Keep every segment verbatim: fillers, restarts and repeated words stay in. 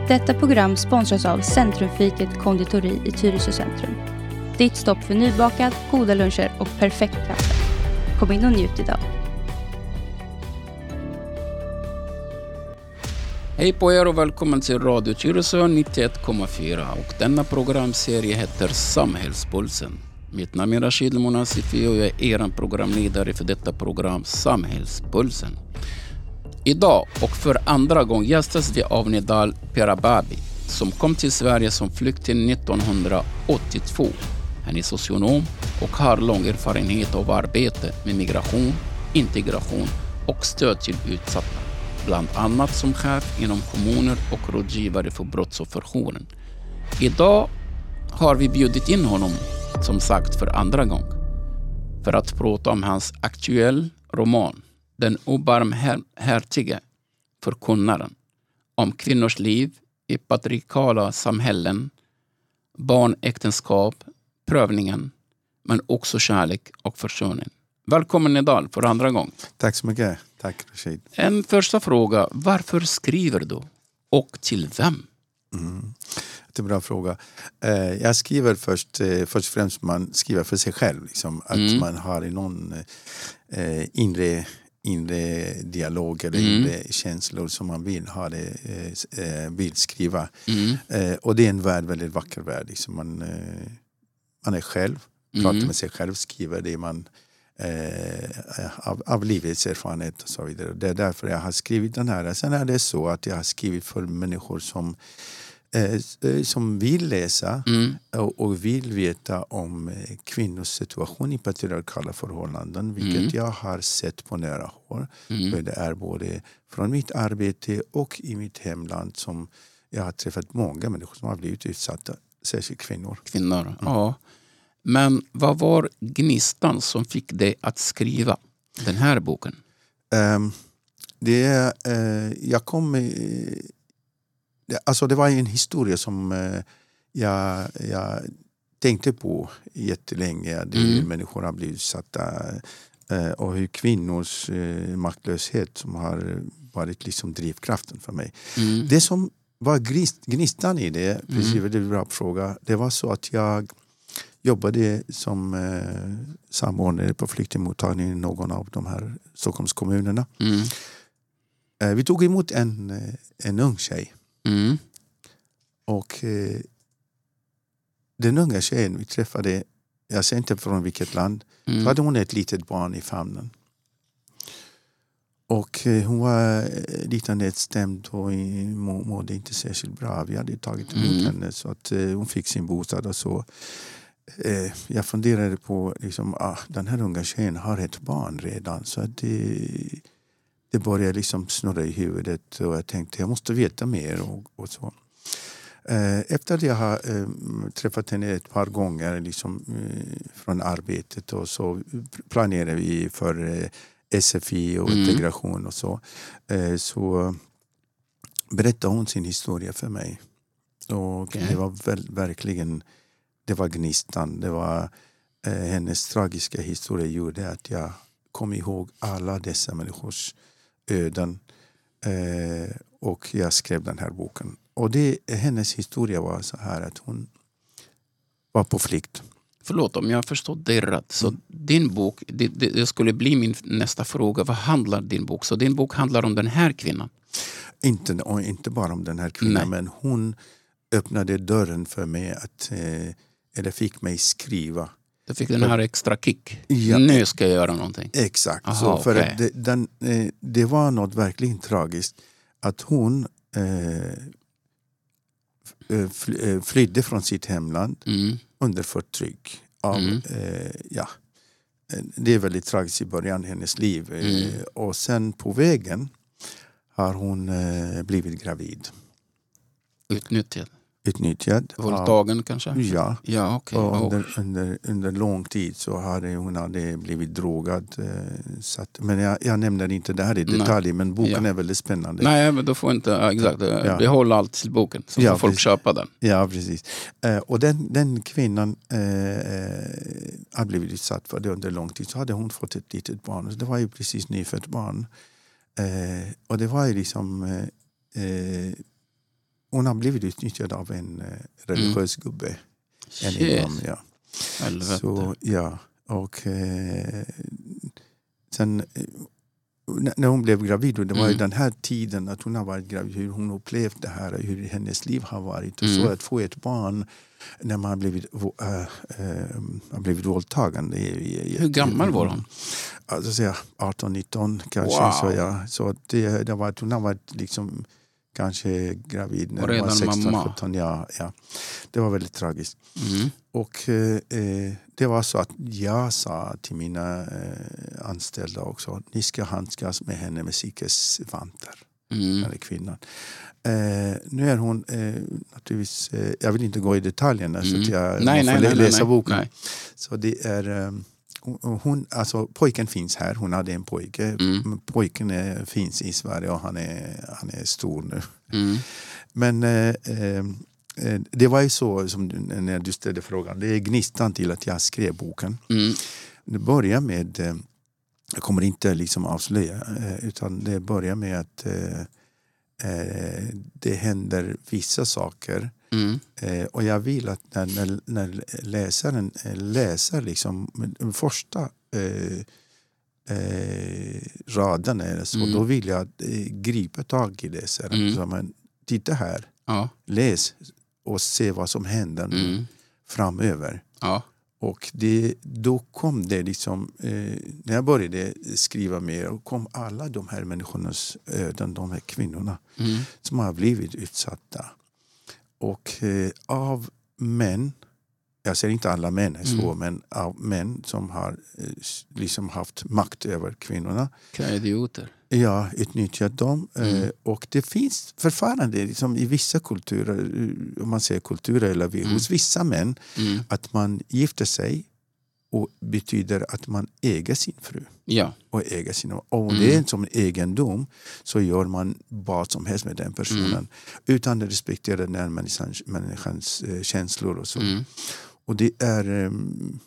Detta program sponsras av Centrumfiket konditori i Tyresö centrum. Ditt stopp för nybakad, goda luncher och perfekt kaffe. Kom in och njut idag. Hej på er och välkommen till Radio Tyresö nittioett komma fyra och denna programserie heter Samhällspulsen. Mitt namn är Rashid Monasifi och jag är er programledare för detta program Samhällspulsen. Idag och för andra gången gästas vi av Nidal Perababi som kom till Sverige som flykting nittonhundraåttiotvå. Han är socionom och har lång erfarenhet av arbete med migration, integration och stöd till utsatta. Bland annat som chef inom kommuner och rådgivare för brottsofferjouren. Idag har vi bjudit in honom, som sagt för andra gången, för att prata om hans aktuell roman, Den obarmhärtige förkunnaren, om kvinnors liv i patriarkala samhällen, barnäktenskap, prövningen, men också kärlek och försoning. Välkommen Nidal för andra gången. Tack så mycket. Tack Rashid. En första fråga, varför skriver du? Och till vem? Mm. Det är en bra fråga. Eh, jag skriver först, eh, först och främst man skriver för sig själv. Liksom, att mm. man har någon eh, inre, inre dialog eller mm. inre känslor som man vill ha det, eh, vill skriva. Mm. Eh, och det är en värld, väldigt vacker värld. Liksom man, eh, man är själv, pratar mm. med sig själv, skriver det man Eh, av, av livets erfarenhet och så vidare. Det är därför jag har skrivit den här. Sen är det så att jag har skrivit för människor som, eh, som vill läsa mm. och, och vill veta om eh, kvinnors situation i patriarkala förhållanden, vilket mm. jag har sett på nära håll. Mm. Det är både från mitt arbete och i mitt hemland som jag har träffat många människor som har blivit utsatta, särskilt kvinnor. Kvinnor, mm. ja. Men vad var gnistan som fick dig att skriva den här boken? Um, det, uh, jag kom, uh, det, alltså det var en historia som uh, jag, jag tänkte på jättelänge. Det mm. människor har blivit utsatta uh, och hur kvinnors uh, maktlöshet som har varit liksom drivkraften för mig. Mm. Det som var gnist, gnistan i det, precis mm. det är en bra fråga, det var så att jag jobbade som eh, samordnare på flyktingmottagningen i någon av de här Stockholmskommunerna. Mm. Eh, vi tog emot en, en ung tjej. Mm. Och eh, den unga tjejen vi träffade, jag ser inte från vilket land, mm. så hade hon ett litet barn i famnen. Och eh, hon var lite nedstämd och må, mådde inte särskilt bra. Vi hade tagit emot mm. henne så att eh, hon fick sin bostad och så. Jag funderade på liksom, ah, den här unga tjejen har ett barn redan, så att det, det började liksom snurra i huvudet och jag tänkte jag måste veta mer och, och så. Efter att jag har eh, träffat henne ett par gånger liksom, eh, från arbetet och så planerade vi för eh, S F I och mm. integration och så. Eh, så berättade hon sin historia för mig och okay. det var väl, verkligen det var gnistan, det var eh, hennes tragiska historia gjorde att jag kom ihåg alla dessa människors öden eh, och jag skrev den här boken. Och det, hennes historia var så här att hon var på flykt. Förlåt om jag förstår det rätt. Så mm. din bok, det, det skulle bli min nästa fråga, vad handlar din bok? Så din bok handlar om den här kvinnan? Inte, inte bara om den här kvinnan, Nej. men hon öppnade dörren för mig att eh, eller fick mig skriva. Du fick den här extra kick. Ja, nu ska jag göra någonting. Exakt. Aha, så för okay. det, den, det var något verkligen tragiskt att hon eh, flydde från sitt hemland mm. under förtryck. Av, mm. eh, ja, det är väldigt tragiskt i början hennes liv. Mm. Eh, och sen på vägen har hon eh, blivit gravid. Utnyttjad. Utnyttjad. Våldtagen av, kanske? Ja. ja okay. och under, under, under lång tid så hade hon hade blivit drogad. Eh, så att, men jag, jag nämner inte det här i detalj, Nej. men boken ja. är väldigt spännande. Nej, men då får inte, exakt, ja. behålla allt till boken så ja, får folk precis. köpa den. Ja, precis. Eh, och den, den kvinnan eh, har blivit utsatt för det under lång tid. Så hade hon fått ett litet barn. Så det var ju precis nyfött barn. Eh, och det var ju liksom... Eh, hon har blivit utnyttjad av en eh, religiös mm. gubbe. En imam, ja. Så, ja. Och eh, sen eh, när hon blev gravid, och det var mm. ju den här tiden att hon har varit gravid, hur hon upplevt det här, hur hennes liv har varit. Och mm. så att få ett barn när man har blivit, äh, äh, har blivit våldtagande. Hur gammal var hon? Alltså arton nitton kanske. Wow. Så, ja, så det, det var, hon har varit liksom kanske gravid när hon var sexton sjutton. Ja, ja. Det var väldigt tragiskt. Mm. Och eh, det var så att jag sa till mina eh, anställda också, ni ska handskas med henne med silkesvantar. Mm. Eller kvinnan. Eh, nu är hon eh, naturligtvis, eh, jag vill inte gå i detaljerna mm. så att jag nej, får nej, läsa nej, nej. boken. Nej. Så det är eh, hon, alltså pojken finns här, hon hade en pojke. Mm. Pojken är, finns i Sverige och han är, han är stor nu. Mm. Men eh, eh, det var ju så som du, när du ställde frågan, det är gnistan till att jag skrev boken. Mm. Det börjar med, eh, jag kommer inte liksom avslöja, eh, utan det börjar med att eh, eh, det händer vissa saker. Mm. Eh, och jag vill att när, när, när läsaren läser liksom den första eh, eh, raden är så, mm. då vill jag eh, gripa tag i läsaren. Mm. Så man, titta här, ja. Läs och se vad som händer nu mm. framöver. Ja. Och det, då kom det liksom, eh, när jag började skriva mer, och kom alla de här människornas öden, de här kvinnorna mm. som har blivit utsatta. Och eh, av män, jag säger inte alla män är så, mm. men av män som har eh, liksom haft makt över kvinnorna. Idioter. Ja, utnyttjat dem. Mm. Eh, och det finns förfarande liksom, i vissa kulturer, om man säger kulturer eller mm. hos vissa män, mm. att man gifter sig och betyder att man äger sin fru. Ja. Och äger sin, och om mm. det är som egendom så gör man vad som helst med den personen mm. utan att respektera den människans, människans eh, känslor och så. Mm. Och det är eh,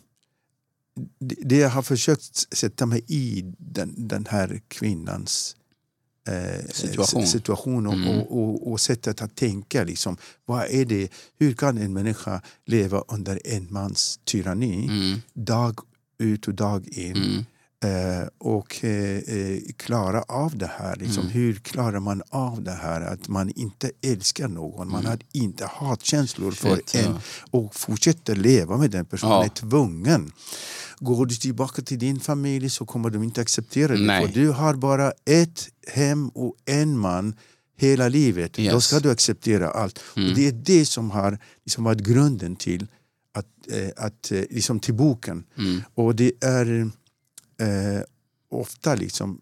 det, det jag har försökt sätta mig i den, den här kvinnans eh, situation, situation och, mm. och, och, och sättet att tänka liksom, vad är det, hur kan en människa leva under en mans tyranni mm. dag ut och dag in mm. eh, och eh, klara av det här liksom, mm. hur klarar man av det här att man inte älskar någon, man mm. har inte hatkänslor för Shit, en ja. Och fortsätter leva med den personen, ja. Är tvungen. Går du tillbaka till din familj så kommer de inte acceptera det. Nej. För du har bara ett hem och en man hela livet. Yes. Då ska du acceptera allt. Mm. Och det är det som har liksom varit grunden till att, eh, att eh, liksom till boken. Mm. Och det är eh, ofta liksom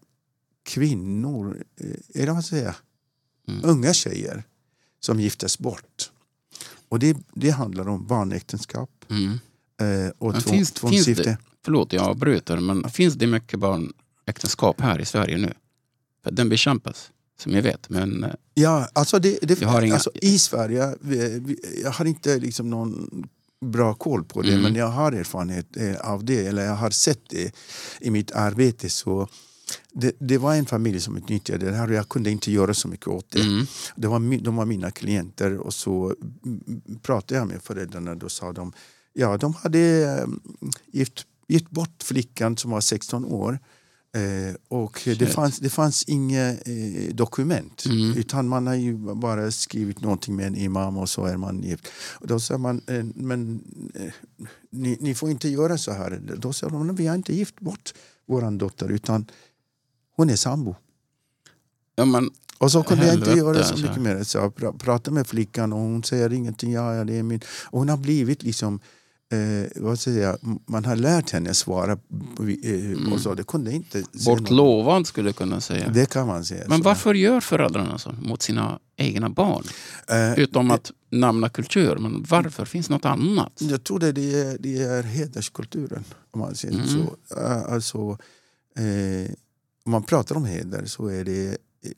kvinnor, eh, är det vad säga, mm. unga tjejer som giftas bort. Och det, det handlar om barnäktenskap. Mm. Eh, och två, finns, två finns det, förlåt jag avbryter, men finns det mycket barnäktenskap här i Sverige nu? För den bekämpas, som jag vet. Men ja, alltså, det, det, jag inga... alltså i Sverige, vi, vi, jag har inte liksom någon bra koll på det, mm. men jag har erfarenhet eh, av det, eller jag har sett det i mitt arbete. Så det, det var en familj som utnyttjade det här och jag kunde inte göra så mycket åt det. Mm. det var, de var mina klienter och så pratade jag med föräldrarna, då sa de, ja, de hade eh, gift, gift bort flickan som var sexton år eh, och det fanns, det fanns inga eh, dokument mm. utan man har ju bara skrivit någonting med en imam och så är man gift. Och då sa man, eh, men eh, ni, ni får inte göra så här. Då sa de, vi har inte gift bort våran dotter utan hon är sambo. Ja, men och så kunde jag inte göra så mycket mer. Så jag pr- pratade med flickan och hon säger ingenting. Ja, ja, det är min. Och hon har blivit liksom, eh, vad säger jag, man har lärt henne svara eh, och så. Det kunde inte. Bortlovad skulle kunna säga. Det kan man säga. Men så. Varför gör föräldrarna så mot sina egna barn? Eh, Utom att eh, namna kultur. Men varför? Finns något annat? Jag tror det, det, är, det är hederskulturen. Om man säger mm. så. Alltså, eh, om man pratar om heder så är det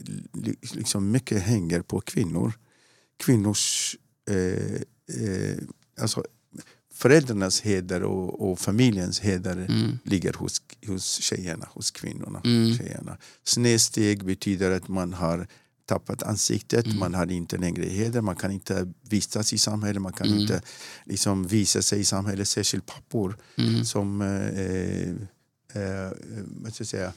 liksom mycket hänger på kvinnor. Kvinnors eh, eh, alltså föräldrarnas heder och, och familjens heder mm. ligger hos, hos tjejerna, hos kvinnorna. Mm. Tjejerna. Snedsteg betyder att man har tappat ansiktet, mm. man hade inte längre heder, man kan inte vistas i samhället, man kan mm. inte liksom visa sig i samhället, särskilt pappor mm. som eh, eh, vad ska jag säga,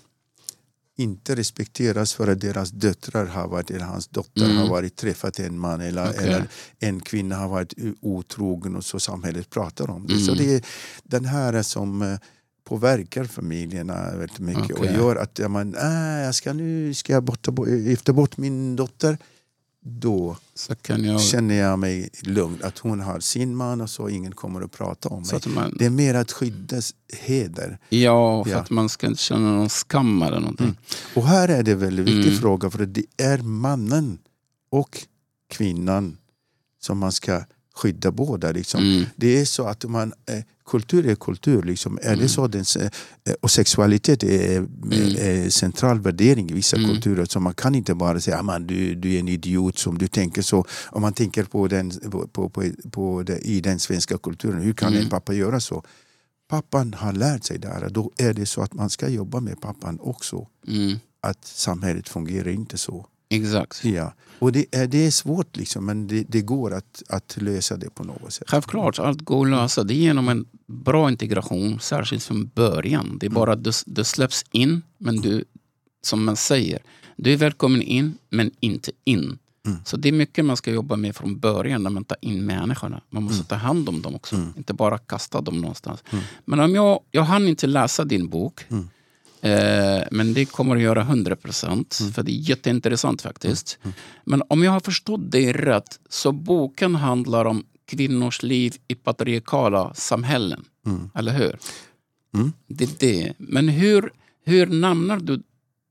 inte respekteras för att deras döttrar har varit, eller hans dotter mm. har varit träffat en man eller, okay. eller en kvinna har varit otrogen, och så samhället pratar om det. Mm. Så det är den här som påverkar familjerna väldigt mycket okay. och gör att ja, man, äh, jag ska nu ska jag borta, gifta bort min dotter. Då så kan jag... känner jag mig lugn att hon har sin man och så ingen kommer att prata om mig. Man... Det är mer att skydda heder. Ja, för ja. att man ska inte känna någon skam eller någonting. Mm. Och här är det en väldigt viktig mm. fråga, för det är mannen och kvinnan som man ska skydda båda. Liksom. Mm. Det är så att man, eh, kultur är kultur. Liksom. Är mm. det så den, eh, och sexualitet är, mm. är central värdering i vissa mm. kulturer. Så man kan inte bara säga att du, du är en idiot som du tänker så. Om man tänker på, den, på, på, på, på det, i den svenska kulturen. Hur kan mm. en pappa göra så? Pappan har lärt sig där. Då är det så att man ska jobba med pappan också. Mm. Att samhället fungerar inte så. Exakt. Ja. Och det är, det är svårt liksom, men det, det går att, att lösa det på något sätt. Självklart, allt går att lösa. Det är genom en bra integration, särskilt från början. Det är bara att du, du släpps in, men du, som man säger, du är välkommen in, men inte in. Mm. Så det är mycket man ska jobba med från början när man tar in människorna. Man måste mm. ta hand om dem också, mm. inte bara kasta dem någonstans. Mm. Men om jag, jag hann inte läsa din bok, mm. Eh, men det kommer att göra hundra procent mm. för det är jätteintressant faktiskt. Mm. Mm. Men om jag har förstått det rätt, så boken handlar om kvinnors liv i patriarkala samhällen. Mm. Eller hur? Mm. Det är det. Men hur, hur namnar du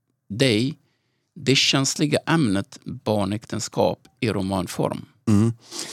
dig det känsliga ämnet barnäktenskap i romanform? Mm.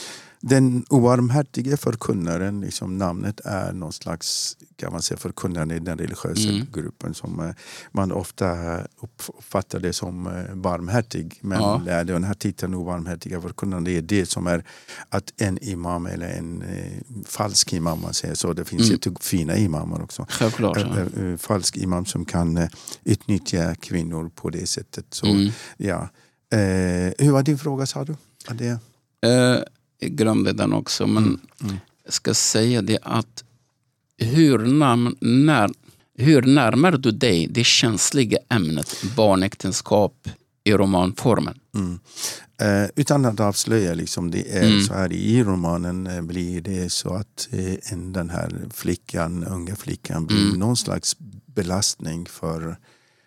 Den obarmhärtige förkunnaren, liksom namnet är någon slags, kan man säga, förkunnaren i den religiösa mm. gruppen som man ofta uppfattar det som barmhärtig. Men ja. den här titeln obarmhärtiga förkunnaren, det är det som är att en imam eller en eh, falsk imam, man säger så. Det finns mm. ju fina imamar också. Självklart, ja. Falsk imam som kan eh, utnyttja kvinnor på det sättet. Så, mm. ja. Eh, hur var din fråga, sa du? Är det... Uh... Jag glömde den också, men mm. Mm. jag ska säga det att hur, nam- när, hur närmar du dig det känsliga ämnet barnäktenskap i romanformen? Mm. Eh, utan att avslöja, liksom, det är mm. så här i romanen eh, blir det så att eh, en, den här flickan, unga flickan blir mm. någon slags belastning för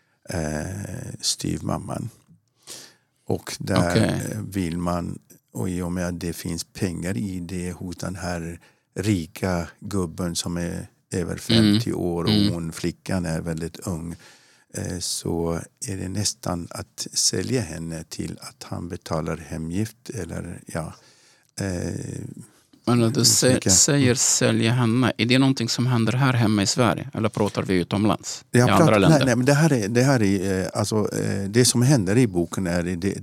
eh, styvmamman. Och där okay. vill man, och i och med att det finns pengar i det hos den här rika gubben som är över femtio mm. år och mm. hon, flickan, är väldigt ung, eh, så är det nästan att sälja henne till att han betalar hemgift eller ja. Eh, Men du sä- säger sälja henne, är det någonting som händer här hemma i Sverige eller pratar vi utomlands? I pratar, andra länder? Nej, nej, men det här är, det här är alltså det som händer i boken är det,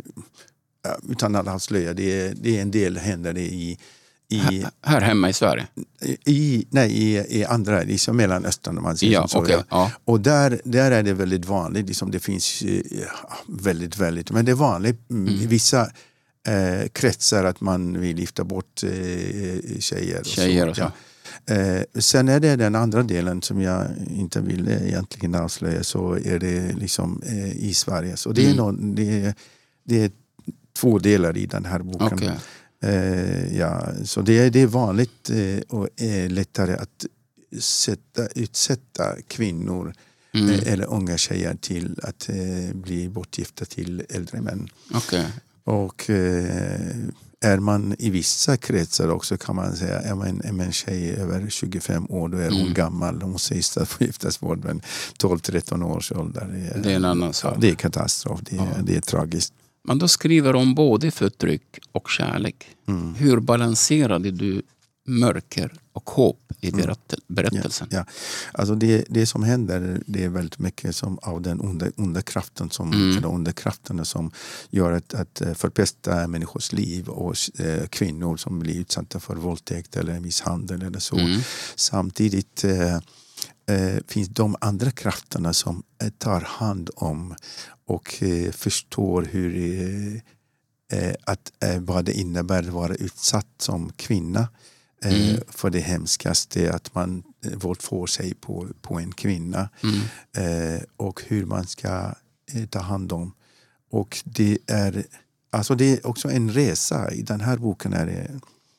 utan att avslöja, det är, det är en del händer i, i här, här hemma i Sverige? I, nej, i, i andra, liksom Mellanöstern om man säger ja, så. Okay, ja. Ja. Och där, där är det väldigt vanligt, liksom det finns ja, väldigt, väldigt, men det är vanligt mm. i vissa eh, kretsar att man vill gifta bort eh, tjejer. Och tjejer så. Och så. Ja. Eh, sen är det den andra delen som jag inte vill egentligen avslöja, så är det liksom eh, i Sverige. Så det är, mm. någon, det är, det är två delar i den här boken. Okay. Eh, ja, så det är, det är vanligt eh, och är lättare att sätta, utsätta kvinnor mm. eh, eller unga tjejer till att eh, bli bortgifta till äldre män. Okay. Och eh, är man i vissa kretsar också, kan man säga, är man en, en tjej över tjugofem år, då är hon mm. gammal. Hon sägs att få giftas bort, men tolv tretton års ålder. Det är, det är en annan sak. Ja, det är katastrof, det är, ja. det är tragiskt. Man då skriver om både förtryck och kärlek. Mm. Hur balanserade du mörker och hopp i berätt- berättelsen? Ja, ja. Alltså det, det som händer, det är väldigt mycket som av den onda, onda kraften som, mm. eller onda krafterna som gör att, att förpesta människors liv och eh, kvinnor som blir utsatta för våldtäkt eller misshandel eller så. Mm. Samtidigt eh, eh, finns de andra krafterna som eh, tar hand om och eh, förstår hur eh, att, eh, vad det innebär att vara utsatt som kvinna. Eh, mm. För det hemskaste är att man eh, våldfår sig på, på en kvinna. Mm. Eh, och hur man ska eh, ta hand om. Och det är, alltså det är också en resa. I den här boken är det,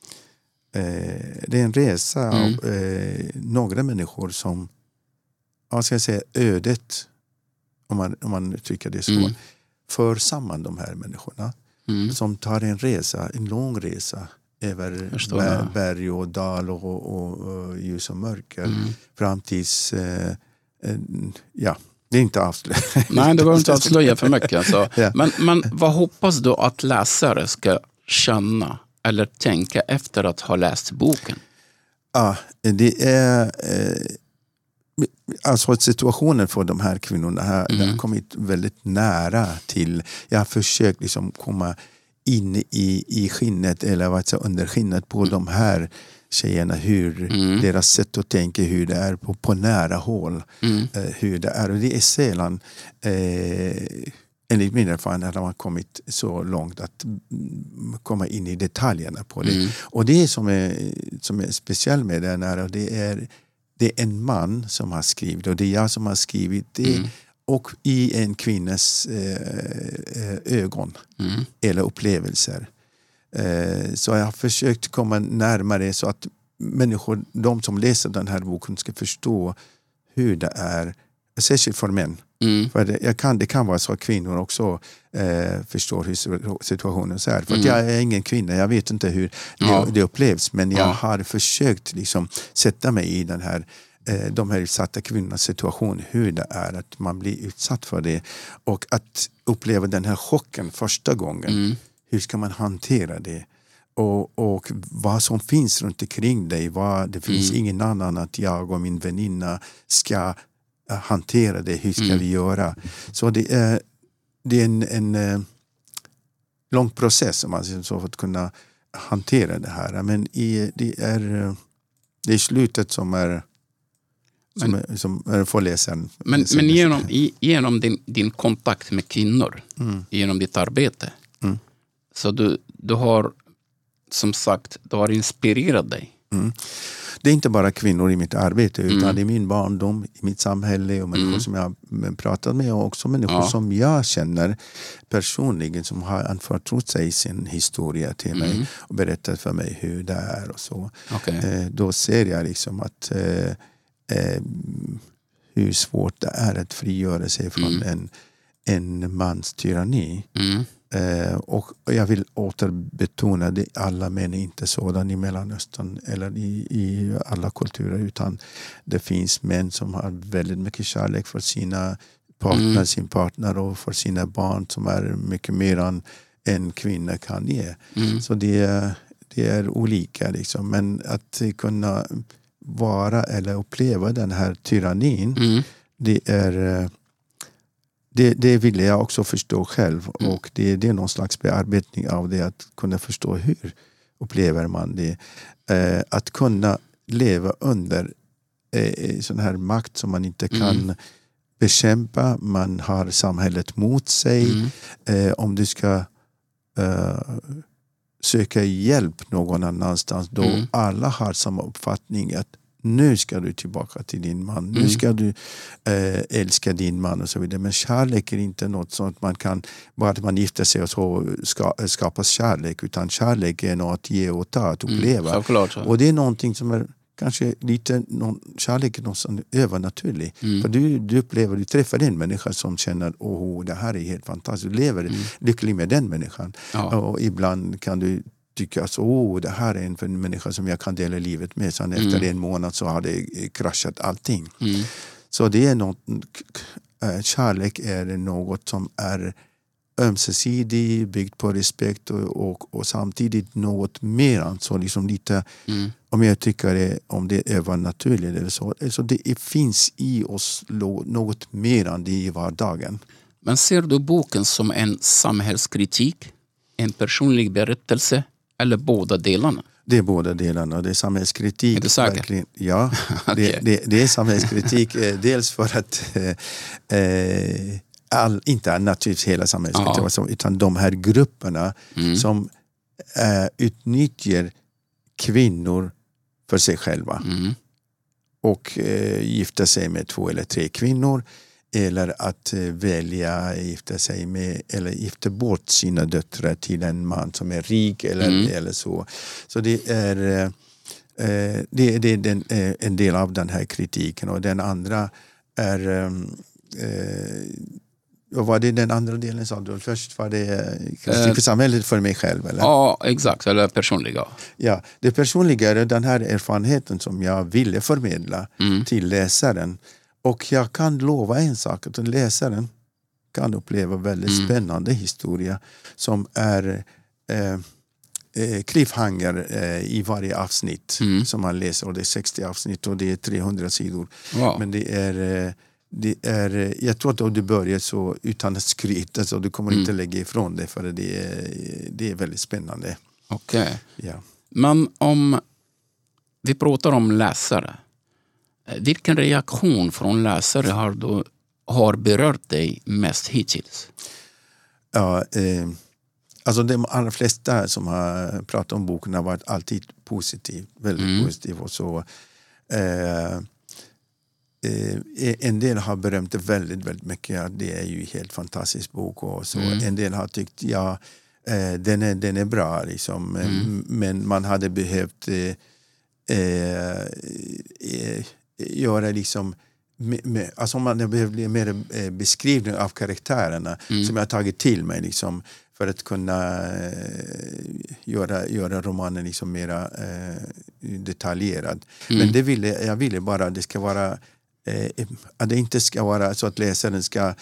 eh, det är en resa mm. av eh, några människor som, vad ska jag säga, ödet, om man, om man tycker det så, mm. för samman de här människorna. Mm. Som tar en resa, en lång resa över bär, berg och dal och, och, och ljus och mörker. Mm. Fram tills, eh, eh, ja, det är inte avslöja. Nej, det går inte att avslöja för mycket. Alltså. Ja. Men, men vad hoppas du att läsare ska känna eller tänka efter att ha läst boken? Ja, det är... Eh, alltså situationen för de här kvinnorna här, mm. den har kommit väldigt nära till. Jag har försökt liksom komma in i, i skinnet eller vad säga, under skinnet på mm. de här tjejerna, hur mm. deras sätt att tänka, hur det är på, på nära håll, mm. eh, hur det är. Och det är sällan eh, enligt min erfarenhet har man kommit så långt att komma in i detaljerna på det. Mm. Och det som är, som är speciellt med den här, det är det är en man som har skrivit och det är jag som har skrivit det. Mm. Och i en kvinnas eh, ögon mm. eller upplevelser. Eh, så jag har försökt komma närmare så att människor, de som läser den här boken, ska förstå hur det är, särskilt för män. Mm. För det, jag kan, det kan vara så att kvinnor också eh, förstår hur situationen är. För mm. att jag är ingen kvinna, jag vet inte hur ja. det, det upplevs. Men jag ja. har försökt liksom sätta mig i den här, eh, de här utsatta kvinnornas situation. Hur det är att man blir utsatt för det. Och att uppleva den här chocken första gången. Mm. Hur ska man hantera det? Och, och vad som finns runt omkring dig. Vad, det finns mm. ingen annan att jag och min väninna ska hantera det, hur ska mm. vi göra? Så det är, det är en, en, en lång process om man säger så, för att kunna hantera det här. Men i, det är det är slutet som är som, men, är, som är för läsaren. Men, men genom, i, genom din, din kontakt med kvinnor, mm. genom ditt arbete, mm. så du, du har som sagt, du har inspirerat dig. Mm. Det är inte bara kvinnor i mitt arbete utan mm. det är min barndom, i mitt samhälle och människor mm. som jag har pratat med och också människor ja. som jag känner personligen som har anförtrott sig sin historia till mm. mig och berättat för mig hur det är och så. Okay. Eh, då ser jag liksom att eh, eh, hur svårt det är att frigöra sig från mm. en, en mans tyranni. Mm. Eh, och jag vill återbetona det, alla män är inte sådan i Mellanöstern eller i, i alla kulturer, utan det finns män som har väldigt mycket kärlek för sina partner, mm. sin partner och för sina barn som är mycket mer än en kvinna kan ge. Mm. Så det är, det är olika liksom. Men att kunna vara eller uppleva den här tyrannin, mm. det är Det, det ville jag också förstå själv mm. och det, det är någon slags bearbetning av det, att kunna förstå hur upplever man det. Eh, att kunna leva under eh, sån här makt som man inte kan mm. bekämpa. Man har samhället mot sig. Mm. Eh, om du ska eh, söka hjälp någon annanstans, då mm. alla har samma uppfattning att nu ska du tillbaka till din man. Nu ska du eh, älska din man och så vidare. Men kärlek är inte något sånt man kan, bara att man gifter sig och så ska, skapas kärlek. Utan kärlek är något att ge och ta, att uppleva. Mm, klart, och det är någonting som är kanske lite, någon, kärlek är något som är övernaturligt. Mm. För du, du upplever, du träffar en människa som känner, åh, det här är helt fantastiskt. Du lever mm. lycklig med den människan. Ja. Och ibland kan du tycka att oh, det här är en, en människa som jag kan dela livet med. Sen mm. efter en månad så har det kraschat allting. Mm. Så det är något, kärlek är något som är ömsesidig, byggt på respekt och, och, och samtidigt något mer. Alltså liksom lite, mm. om jag tycker det, om det är övernaturligt eller så. Alltså det finns i oss något mer än det i vardagen. Men ser du boken som en samhällskritik? En personlig berättelse? Eller båda delarna? Det är båda delarna. Det är samhällskritik. Är du säker? Verkligen. Ja, Okay. det, det, det är samhällskritik. eh, dels för att eh, all, inte naturligtvis hela samhällskritik, ja. utan de här grupperna mm. som eh, utnyttjar kvinnor för sig själva. Mm. Och eh, gifta sig med två eller tre kvinnor. Eller att eh, välja gifta sig med eller gifta bort sina döttrar till en man som är rik eller, mm. eller så. Så det är, eh, det, det är den, eh, en del av den här kritiken. Och den andra är... Eh, vad var det den andra delen sa du? Först var det kritik för samhället för mig själv, eller? Ja, exakt. Eller personliga. Ja, det personliga är den här erfarenheten som jag ville förmedla mm. till läsaren. Och jag kan lova en sak, att läsaren kan uppleva väldigt mm. spännande historia som är eh, eh, cliffhanger eh, i varje avsnitt mm. som man läser. Och det är sextio avsnitt och det är trehundra sidor. Wow. Men det är... Eh, Det är, jag tror att om du börjar så utan att skryta så du kommer mm. inte lägga ifrån det, för det är, det är väldigt spännande. Okej. Okay. Ja. Men om vi pratar om läsare, vilken reaktion från läsare har, du, har berört dig mest hittills? Ja, eh, alltså de allra flesta som har pratat om boken har varit alltid positiv, väldigt mm. positiv. Och så... Eh, En del har berömt det väldigt, väldigt mycket. Det är ju en helt fantastisk bok. Och så. Mm. En del har tyckt, ja, den är, den är bra. Liksom. Mm. Men man hade behövt eh, eh, göra liksom... Med, med, alltså man hade behövt bli mer beskrivning av karaktärerna mm. som jag har tagit till mig. Liksom, för att kunna eh, göra, göra romanen liksom mer eh, detaljerad. Mm. Men det ville, jag ville bara att det ska vara... Eh, att det inte ska vara så att läsaren ska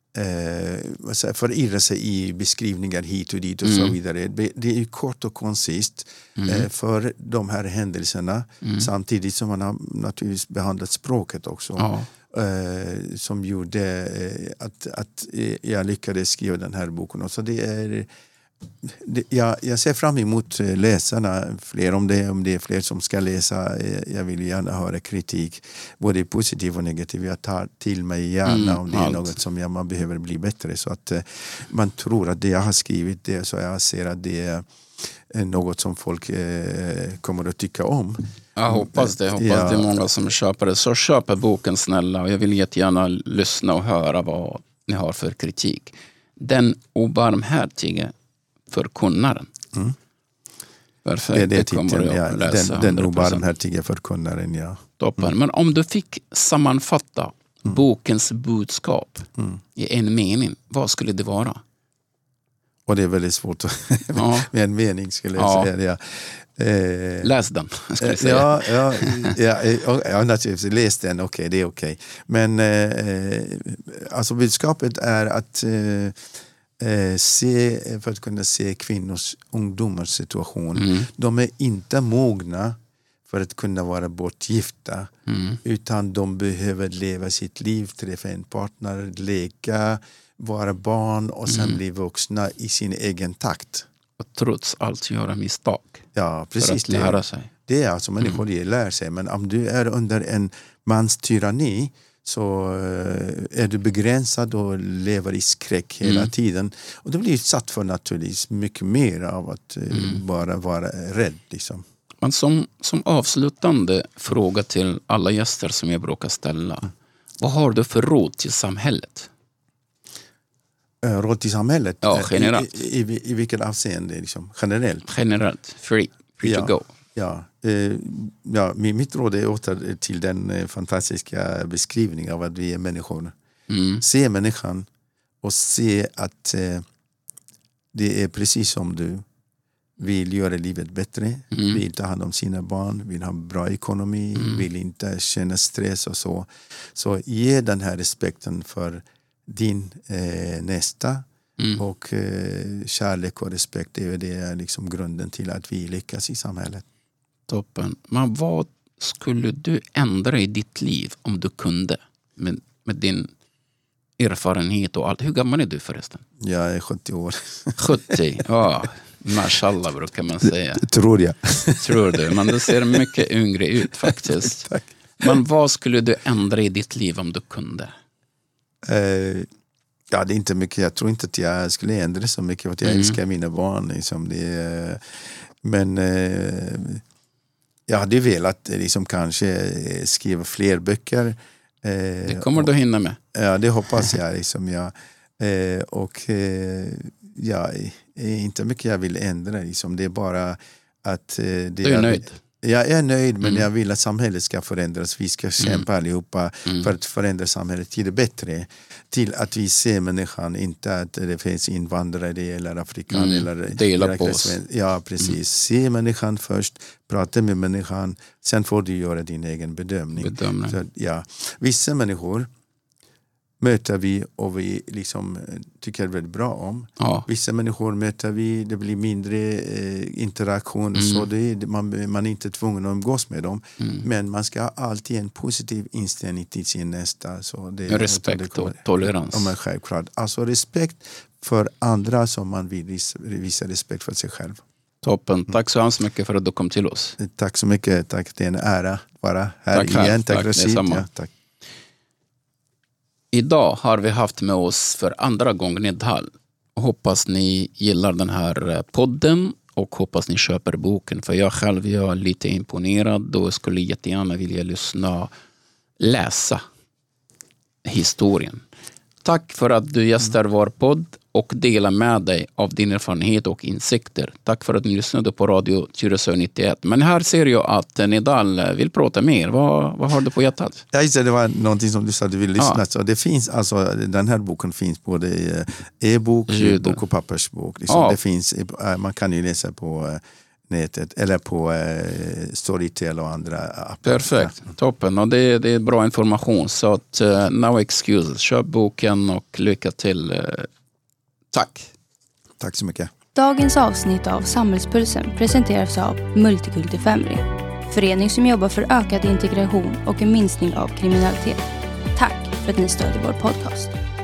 eh, förirra sig i beskrivningar hit och dit och mm. så vidare. Det är ju kort och koncist mm. eh, för de här händelserna mm. samtidigt som man har naturligtvis behandlat språket också. Ja. Eh, som gjorde eh, att, att jag lyckades skriva den här boken. Och så det är... Det, jag, jag ser fram emot läsarna, fler om det, om det är fler som ska läsa. Jag vill gärna höra kritik, både positiv och negativ. Jag tar till mig gärna mm, om det är allt. Något som jag, man behöver bli bättre. Så att eh, man tror att det jag har skrivit, det, så jag ser att det är något som folk eh, kommer att tycka om. Jag hoppas det. Jag hoppas ja. Det är många som köper det. Så köper boken snälla. Och jag vill jättegärna lyssna och höra vad ni har för kritik. Den obarmhärtige förkunnaren. Mm. Perfekt, det är det, det titeln, ja. Den, den obarmhärtiga förkunnaren, ja. Toppen. Mm. Men om du fick sammanfatta mm. bokens budskap mm. i en mening, vad skulle det vara? Och det är väldigt svårt ja. med en mening skulle jag ja. säga. Ja. Eh, läs den, skulle jag säga. Ja, ja, ja, ja, ja naturligtvis. Läs den, okej, okay, det är okej. Okay. Men eh, alltså budskapet är att eh, Eh, se, för att kunna se kvinnors, ungdomars situation. Mm. De är inte mogna för att kunna vara bortgifta. Mm. Utan de behöver leva sitt liv, träffa en partner, leka, vara barn och sen mm. bli vuxna i sin egen takt. Och trots allt göra misstag. Ja, precis. För att lära sig. Det är alltså människor mm. lär sig. Men om du är under en mans tyranni så är du begränsad och lever i skräck hela mm. tiden. Och då blir du satt för naturligtvis mycket mer av att mm. bara vara rädd. Liksom. Men som, som avslutande fråga till alla gäster som jag brukar ställa. Mm. Vad har du för råd till samhället? Äh, råd till samhället? Ja, generellt. I, i, i vilket avseende? Liksom? Generellt? Generellt. Free, free ja. to go. Ja, eh, ja, mitt råd är åter till den eh, fantastiska beskrivningen av att vi är människor. Mm. Se människan och se att eh, det är precis som du vill göra livet bättre, mm. vill ta hand om sina barn, vill ha bra ekonomi, mm. vill inte känna stress och så. Så ge den här respekten för din eh, nästa. Mm. Och eh, kärlek och respekt är det är liksom grunden till att vi lyckas i samhället. Toppen. Men vad skulle du ändra i ditt liv om du kunde? Med, med din erfarenhet och allt. Hur gammal är du förresten? Jag är sjuttio år. sjuttio, ja. Mashallah brukar man säga. Tror jag. Tror du, men du ser mycket yngre ut faktiskt. Tack. Men vad skulle du ändra i ditt liv om du kunde? Uh, ja, det är inte mycket. Jag tror inte att jag skulle ändra så mycket. För att jag mm. älskar mina barn. Liksom. Det är, men uh, jag hade velat liksom, kanske skriva fler böcker. Uh, det kommer du hinna med. Ja, det hoppas jag. Liksom, ja. Uh, och uh, ja, inte mycket jag vill ändra. Liksom. Det är bara att... Uh, det du är jag, nöjd? Jag är nöjd, men mm. jag vill att samhället ska förändras. Vi ska kämpa mm. allihopa mm. för att förändra samhället till det bättre. Till att vi ser människan, inte att det finns invandrare eller afrikan. Mm. Eller, Dela på oss. Ja, precis. Mm. Se människan först, prata med människan. Sen får du göra din egen bedömning. Bedömning. Så, ja. Vissa människor möter vi och vi liksom tycker väldigt bra om. Ja. Vissa människor möter vi, det blir mindre eh, interaktion mm. så det, man, man är inte tvungen att umgås med dem. Mm. Men man ska ha alltid en positiv inställning till sin nästa. Så det, respekt det kommer, och tolerans. Ja, självklart. Alltså respekt för andra som man vill visa respekt för sig själv. Toppen. Tack så hemskt mycket för att du kom till oss. Tack så mycket. Tack. Det är en ära att vara här tack igen. Här. Tack, tack Rashid. Ja, tack. Idag har vi haft med oss för andra gången Nidhal. Hoppas ni gillar den här podden och hoppas ni köper boken. För jag själv är lite imponerad och skulle jättegärna vilja lyssna, läsa historien. Tack för att du gästar vår podd och delar med dig av din erfarenhet och insikter. Tack för att ni lyssnade på Radio Tyresö nittioett. Men här ser jag att Nidhal vill prata mer. Vad, vad har du på hjärtat? Ja, just det, det var någonting som du sa att du vill lyssna. Ja. Så det finns, alltså, den här boken finns både i e-bok, ljudbok och pappersbok. Liksom. Ja. Det finns, man kan ju läsa på nätet eller på eh, Storytel och andra appar. Perfekt, toppen. Och det, det är bra information. Så att, uh, no excuses. Köp boken och lycka till. Uh, tack. Tack så mycket. Dagens avsnitt av Samhällspulsen presenteras av Multikulti Femri. Förening som jobbar för ökad integration och en minskning av kriminalitet. Tack för att ni stödjer vår podcast.